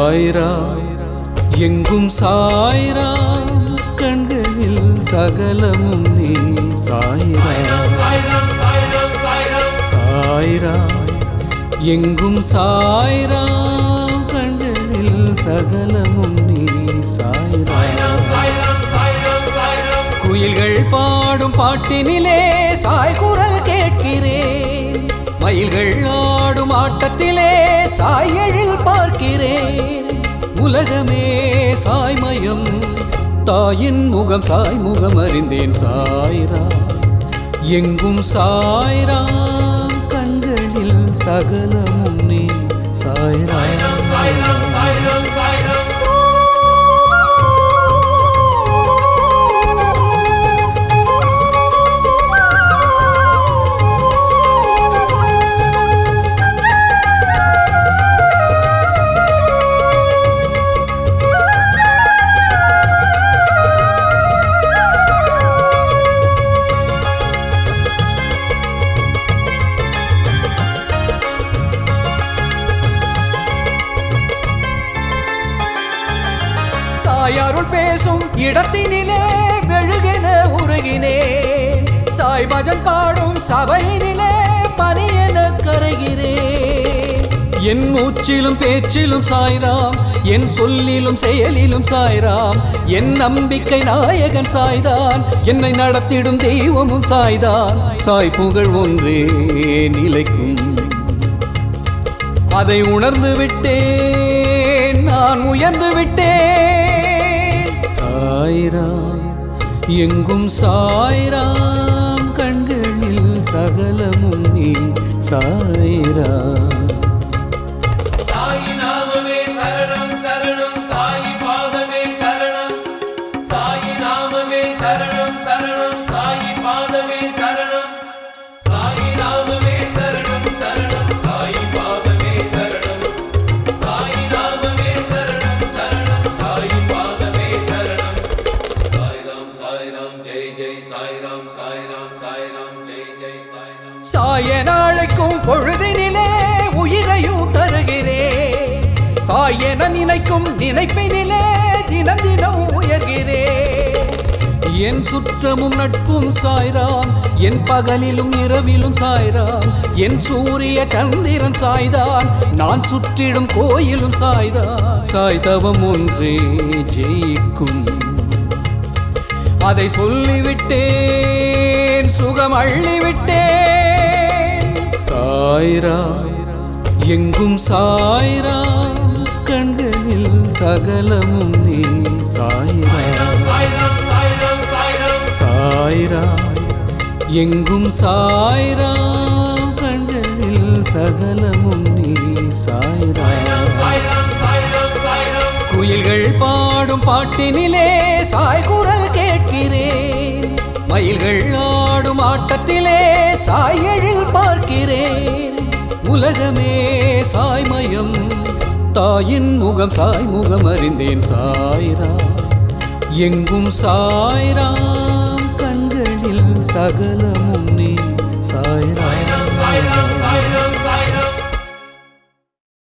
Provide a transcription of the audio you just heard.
சாய்ரா எங்கும் சாய்ரா கண்களில் சகலமும் நீ சாய்ரா சாய்ரா எங்கும் சாய்ரா கண்களில் சகலமும் நீ சாய்ரா குயில்கள் பாடும் பாட்டினிலே சாய் குரல் கேட்கிறேன் மயில்கள் ஆடும் ஆட்டத்திலே சாய் எழில் பார்க்கிறேன் உலகமே சாய்மயம் தாயின் முகம் சாய் முகம் அறிந்தேன் சாய்ரா எங்கும் சாய்ரா கண்களில் சகலமும் நீ சாய்ரா சாயாருள் பேசும் இடத்தினிலே மெழுகென உருகினேன் சாய் பஜன் பாடும் சபையினிலே பனியென கரைகிறேன் என் மூச்சிலும் பேச்சிலும் சாய்ராம் என் சொல்லிலும் செயலிலும் சாய்ராம் என் நம்பிக்கை நாயகன் சாய்தான் என்னை நடத்திடும் தெய்வமும் சாய்தான் சாய் புகழ் ஒன்றே நிலைக்கும் அதை உணர்ந்து விட்டேன் நான் உயர்ந்து விட்டேன் சாய்ராம் எங்கும் சாய்ராம் கண்களில் சகலமும் நீ சாய்ரா சாயி நாமமே சரணம் சரணம் சாயி பாதமே சரணம் சாயி நாமமே சரணம் சரணம் சாயி பாதமே சரணம் சாயி நாமமே சரணம் சரணம் சாயி பாதமே சரணம் சாயி நாமமே சரணம் சரணம் சாயி பாதமே சரணம் சாய்ராம் சாய்ராம் ஜெய் ஜெய் சாய்ராம் சாய்ராம் சாய்ராம் ஜெய் ஜெய் சாய்ராம் சாயன அழைக்கும் பொழுதினிலே உயிரையும் தருகிறேன் சாயன நினைக்கும் நினைப்பினிலே தினம் தினம் உயர்கிறேன் என் சுற்றமும் நட்பும் சாய்ராம் என் பகலிலும் இரவிலும் சாய்ராம் என் சூரிய சந்திரன் சாய்தான் நான் சுற்றிடும் கோயிலும் சாய்தான் சாய் தவம் ஒன்றே ஜெயிக்கும் அதை சொல்லிவிட்டேன் சுகம் அள்ளிவிட்டேன் சாய்ரா எங்கும் சாய்ரா கண்களில் சகலமும் நீ சாய்ரா சாய்ரா எங்கும் சாய்ரா கண்களில் சகலமும் நீ சாய்ரா குயில்கள் பாடும் பாட்டினிலே சாய் குரல் கேட்கிறேன் மயில்கள் ஆடும் ஆட்டத்திலே சாய் எழில் பார்க்கிறேன் உலகமே சாய்மயம் தாயின் முகம் சாய் முகம் அறிந்தேன் சாய்ரா எங்கும் சாய்ரா கண்களில் சகலமும் நீ சாய்ரா